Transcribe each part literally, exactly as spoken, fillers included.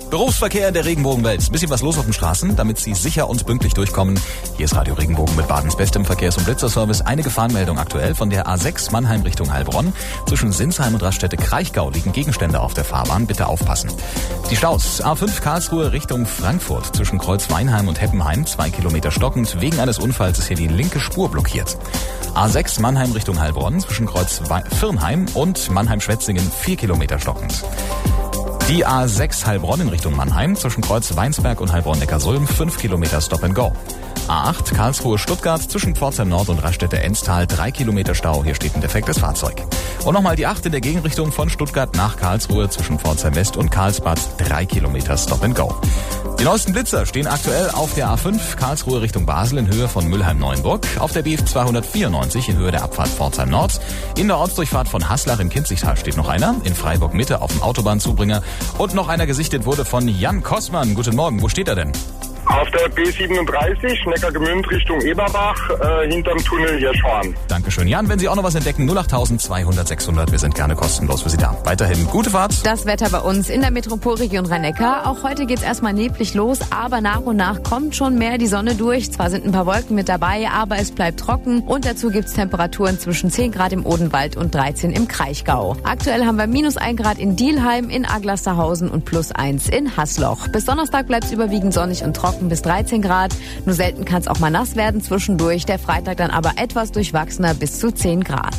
Berufsverkehr in der Regenbogenwelt. Ein bisschen was los auf den Straßen, damit Sie sicher und pünktlich durchkommen. Hier ist Radio Regenbogen mit Badens bestem Verkehrs- und Blitzerservice. Eine Gefahrenmeldung aktuell von der A sechs Mannheim Richtung Heilbronn. Zwischen Sinsheim und Raststätte Kraichgau liegen Gegenstände auf der Fahrbahn. Bitte aufpassen. Die Staus. A fünf Karlsruhe Richtung Frankfurt. Zwischen Kreuz Weinheim und Heppenheim. Zwei Kilometer stockend. Wegen eines Unfalls ist hier die linke Spur blockiert. A sechs Mannheim Richtung Heilbronn. Zwischen Kreuz Firnheim und Mannheim-Schwetzingen. Vier Kilometer stockend. Die A sechs Heilbronn in Richtung Mannheim, zwischen Kreuz Weinsberg und Heilbronn-Neckarsulm, fünf Kilometer Stop and Go. A acht Karlsruhe-Stuttgart, zwischen Pforzheim Nord und Raststätte Enstal, drei Kilometer Stau, hier steht ein defektes Fahrzeug. Und nochmal die acht in der Gegenrichtung von Stuttgart nach Karlsruhe, zwischen Pforzheim West und Karlsbad, drei Kilometer Stop and Go. Die neuesten Blitzer stehen aktuell auf der A fünf Karlsruhe Richtung Basel in Höhe von Mülheim-Neuenburg, auf der B F zweihundertvierundneunzig in Höhe der Abfahrt Pforzheim Nord, in der Ortsdurchfahrt von Haslach im Kinzigtal steht noch einer, in Freiburg Mitte auf dem Autobahnzubringer und noch einer gesichtet wurde von Jan Kossmann. Guten Morgen, wo steht er denn? Auf der B siebenunddreißig, Neckargemünd Richtung Eberbach, äh, hinterm Tunnel Hirschhorn. Dankeschön. Jan, wenn Sie auch noch was entdecken, null acht zweihundert sechshundert, wir sind gerne kostenlos für Sie da. Weiterhin gute Fahrt. Das Wetter bei uns in der Metropolregion Rhein-Neckar. Auch heute geht's erstmal neblig los, aber nach und nach kommt schon mehr die Sonne durch. Zwar sind ein paar Wolken mit dabei, aber es bleibt trocken und dazu gibt's Temperaturen zwischen zehn Grad im Odenwald und dreizehn im Kraichgau. Aktuell haben wir minus ein Grad in Dielheim, in Aglasterhausen und plus eins in Hasloch. Bis Donnerstag bleibt's überwiegend sonnig und trocken bis dreizehn Grad. Nur selten kann es auch mal nass werden zwischendurch. Der Freitag dann aber etwas durchwachsener bis zu zehn Grad.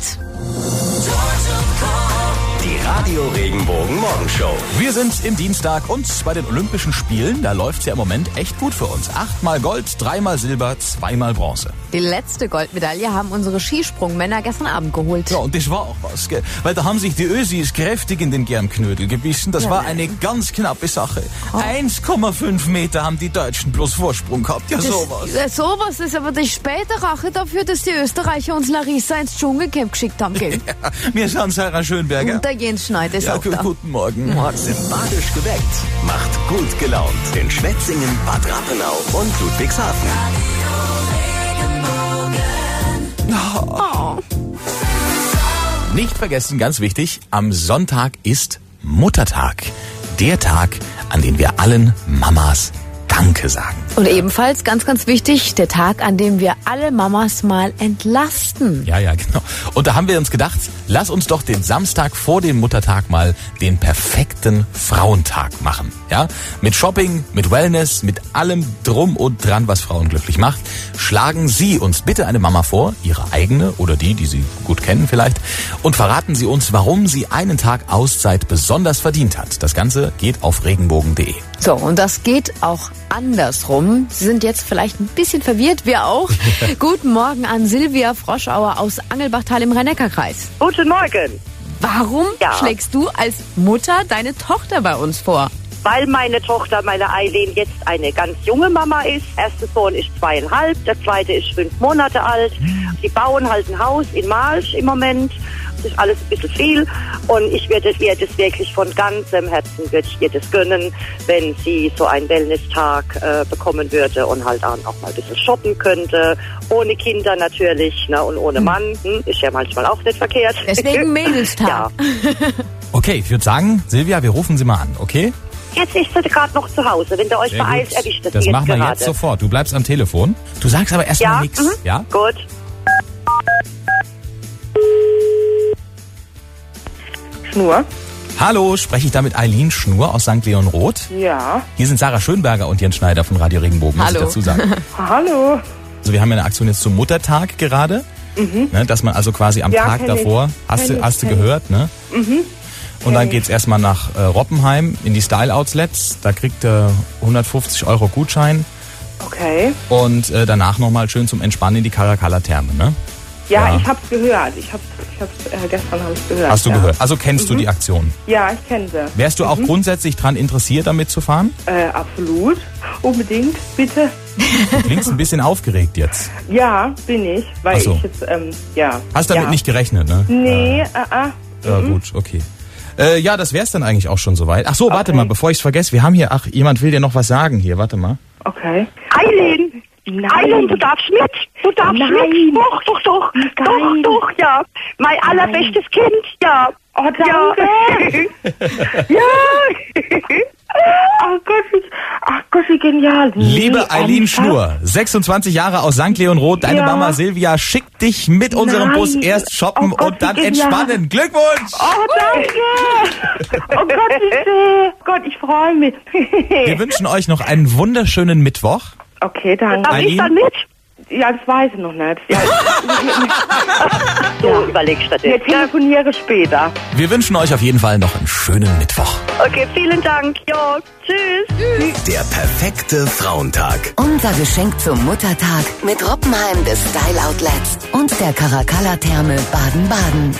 Die Radio Regenbogen Morgenshow. Wir sind im Dienstag und bei den Olympischen Spielen, da läuft's ja im Moment echt gut für uns. Achtmal Gold, dreimal Silber, zweimal Bronze. Die letzte Goldmedaille haben unsere Skisprungmänner gestern Abend geholt. Ja, und das war auch was, gell? Weil da haben sich die Ösis kräftig in den Germknödel gebissen. Das ja, war eine ganz knappe Sache. Oh. eins Komma fünf Meter haben die Deutschen bloß Vorsprung gehabt. Ja, das, sowas. Ja, sowas ist aber die späte Rache dafür, dass die Österreicher uns Larissa ins Dschungelcamp geschickt haben, gell? Ja, wir sind Sarah Schönberger. Und der Jens Schneider ist ja, auch da. Guten Morgen. Morgen. Sympathisch geweckt. Macht gut gelaunt. In Schwetzingen, Bad Rappenau und Ludwigshafen. Oh. Nicht vergessen, ganz wichtig, am Sonntag ist Muttertag. Der Tag, an dem wir allen Mamas Danke sagen. Und ebenfalls, ganz, ganz wichtig, der Tag, an dem wir alle Mamas mal entlasten. Ja, ja, genau. Und da haben wir uns gedacht, lass uns doch den Samstag vor dem Muttertag mal den perfekten Frauentag machen. Ja, mit Shopping, mit Wellness, mit allem drum und dran, was Frauen glücklich macht. Schlagen Sie uns bitte eine Mama vor, Ihre eigene oder die, die Sie gut kennen vielleicht, und verraten Sie uns, warum sie einen Tag Auszeit besonders verdient hat. Das Ganze geht auf regenbogen punkt de. So, und das geht auch andersrum. Sie sind jetzt vielleicht ein bisschen verwirrt, wir auch. Guten Morgen an Silvia Froschauer aus Angelbachtal im Rhein-Neckar-Kreis. Guten Morgen. Warum ja. schlägst du als Mutter deine Tochter bei uns vor? Weil meine Tochter, meine Eileen, jetzt eine ganz junge Mama ist. Erster Sohn ist zweieinhalb, der zweite ist fünf Monate alt. Die bauen halt ein Haus in Marsch im Moment. Das ist alles ein bisschen viel. Und ich würde ihr das wirklich von ganzem Herzen, würde ich ihr das gönnen, wenn sie so einen Wellness-Tag äh, bekommen würde und halt auch mal ein bisschen shoppen könnte. Ohne Kinder natürlich, ne, und ohne Mann. Hm, ist ja manchmal auch nicht verkehrt. Deswegen Mädelstag. Ja. Okay, ich würde sagen, Silvia, wir rufen sie mal an, okay? Jetzt ist sie gerade noch zu Hause. Wenn ihr euch Sehr beeilt, gut. erwischt das Das sie jetzt machen wir gerade. jetzt sofort. Du bleibst am Telefon. Du sagst aber erstmal Ja, nichts. mhm. Ja? Gut. Schnur. Hallo, spreche ich da mit Eileen Schnur aus Sankt Leon Roth? Ja. Hier sind Sarah Schönberger und Jens Schneider von Radio Regenbogen, muss Hallo. ich dazu sagen. Hallo. Also wir haben ja eine Aktion jetzt zum Muttertag gerade, mhm. ne, dass man also quasi am Ja, Tag kenn davor, ich. hast Kenn du ich, hast du kenn gehört, ne? Mhm. Und dann geht's erstmal nach äh, Roppenheim in die Style Outlets, da kriegt ihr hundertfünfzig Euro Gutschein Okay. und äh, danach nochmal schön zum Entspannen in die Caracalla Therme, ne? Ja, Ja. ich hab's gehört. Ich hab's, ich hab's äh, gestern habe ich gehört. Hast du ja. gehört? Also kennst du die Aktion? Ja, ich kenne sie. Wärst du auch grundsätzlich dran interessiert, damit zu fahren? Äh, absolut. Unbedingt, bitte. Du klingst ein bisschen aufgeregt jetzt. Ja, bin ich, weil Ach so. ich jetzt, ähm, ja. Hast damit ja. nicht gerechnet, ne? Nee, äh, äh. Ja, gut, okay. Äh, ja, das wär's dann eigentlich auch schon soweit. Ach so, warte Okay. mal, bevor ich's vergesse, wir haben hier, ach, jemand will dir noch was sagen hier, warte mal. Okay. Eileen! Nein. Eileen, du darfst mit! Du darfst Nein. mit! Doch, doch, doch! Nein. Doch, doch, ja! Mein allerbestes Kind, ja! Oh, danke. Ja! Ja! Oh Gott, wie genial. Nee, Liebe Eileen einfach. Schnur, sechsundzwanzig Jahre aus Sankt Leonroth, deine Ja. Mama Silvia schickt dich mit unserem Nein. Bus erst shoppen Oh Gott, und dann wie genial. entspannen. Glückwunsch! Oh, danke. Oh Gott, wie schön. Gott, ich freue mich. Wir wünschen euch noch einen wunderschönen Mittwoch. Okay, danke. Darf ich Eileen? dann mit? Ja, das weiß ich noch nicht. Ja, Du überlegst das wir jetzt. Ja. telefonieren später. Wir wünschen euch auf jeden Fall noch einen schönen Mittwoch. Okay, vielen Dank. Ja, tschüss. Der perfekte Frauentag. Unser Geschenk zum Muttertag mit Roppenheim des Style Outlets und der Caracalla Therme Baden-Baden.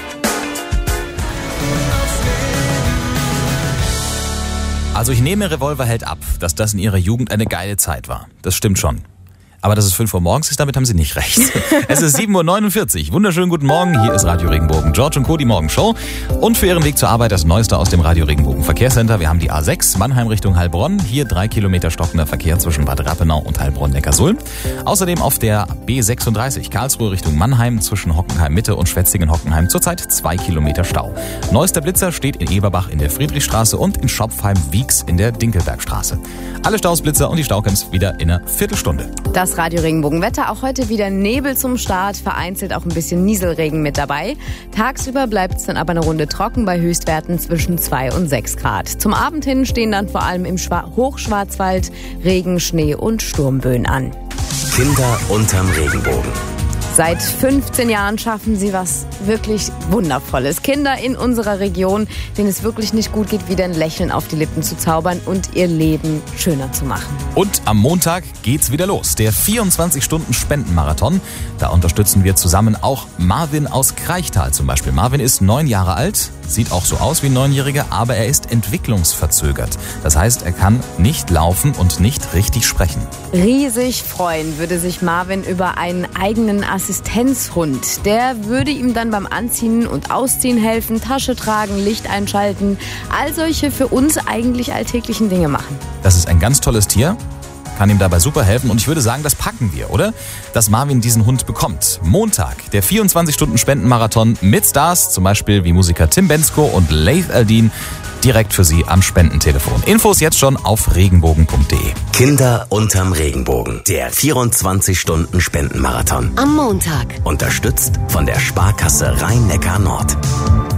Also ich nehme Revolverheld ab, dass das in ihrer Jugend eine geile Zeit war. Das stimmt schon. Aber dass es fünf Uhr morgens ist, damit haben sie nicht recht. Es ist sieben Uhr neunundvierzig. Wunderschönen guten Morgen. Hier ist Radio Regenbogen. George und Co. die Morgenshow. Und für Ihren Weg zur Arbeit das Neueste aus dem Radio Regenbogen Verkehrscenter. Wir haben die A sechs, Mannheim Richtung Heilbronn. Hier drei Kilometer stockender Verkehr zwischen Bad Rappenau und Heilbronn-Neckarsulm. Außerdem auf der B sechsunddreißig, Karlsruhe Richtung Mannheim zwischen Hockenheim Mitte und Schwetzingen-Hockenheim. Zurzeit zwei Kilometer Stau. Neuester Blitzer steht in Eberbach in der Friedrichstraße und in Schopfheim-Wieks in der Dinkelbergstraße. Alle Staus, Blitzer und die Staucamps wieder in einer Viertelstunde. Das Radio Regenbogen Wetter, auch heute wieder Nebel zum Start, vereinzelt auch ein bisschen Nieselregen mit dabei. Tagsüber bleibt es dann aber eine Runde trocken bei Höchstwerten zwischen zwei und sechs Grad. Zum Abend hin stehen dann vor allem im Schwa- Hochschwarzwald Regen, Schnee und Sturmböen an. Kinder unterm Regenbogen. Seit fünfzehn Jahren schaffen sie was wirklich Wundervolles. Kinder in unserer Region, denen es wirklich nicht gut geht, wieder ein Lächeln auf die Lippen zu zaubern und ihr Leben schöner zu machen. Und am Montag geht's wieder los. Der vierundzwanzig Stunden Spendenmarathon. Da unterstützen wir zusammen auch Marvin aus Kraichtal zum Beispiel. Marvin ist neun Jahre alt, sieht auch so aus wie ein Neunjähriger, aber er ist entwicklungsverzögert. Das heißt, er kann nicht laufen und nicht richtig sprechen. Riesig freuen würde sich Marvin über einen eigenen Assistenzhund. Der würde ihm dann beim Anziehen und Ausziehen helfen, Tasche tragen, Licht einschalten, all solche für uns eigentlich alltäglichen Dinge machen. Das ist ein ganz tolles Tier, kann ihm dabei super helfen und ich würde sagen, das packen wir, oder? Dass Marvin diesen Hund bekommt. Montag, der vierundzwanzig Stunden Spendenmarathon mit Stars, zum Beispiel wie Musiker Tim Bensko und Laith Aldin, direkt für Sie am Spendentelefon. Infos jetzt schon auf regenbogen punkt de. Kinder unterm Regenbogen. Der vierundzwanzig Stunden Spendenmarathon. Am Montag. Unterstützt von der Sparkasse Rhein-Neckar-Nord.